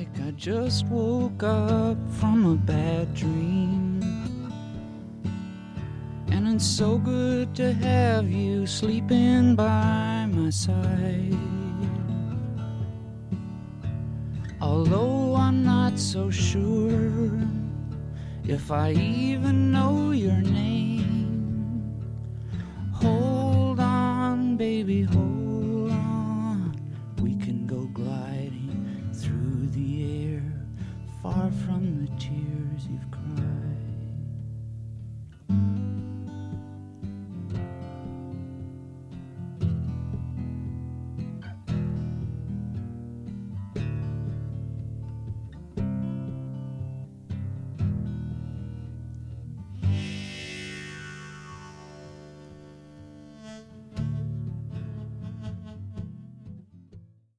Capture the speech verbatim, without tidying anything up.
like I just woke up from a bad dream. And it's so good to have you sleeping by my side. Although I'm not so sure if I even know your name. Hold on, baby, hold on. We can go gliding through the air, far from the tears.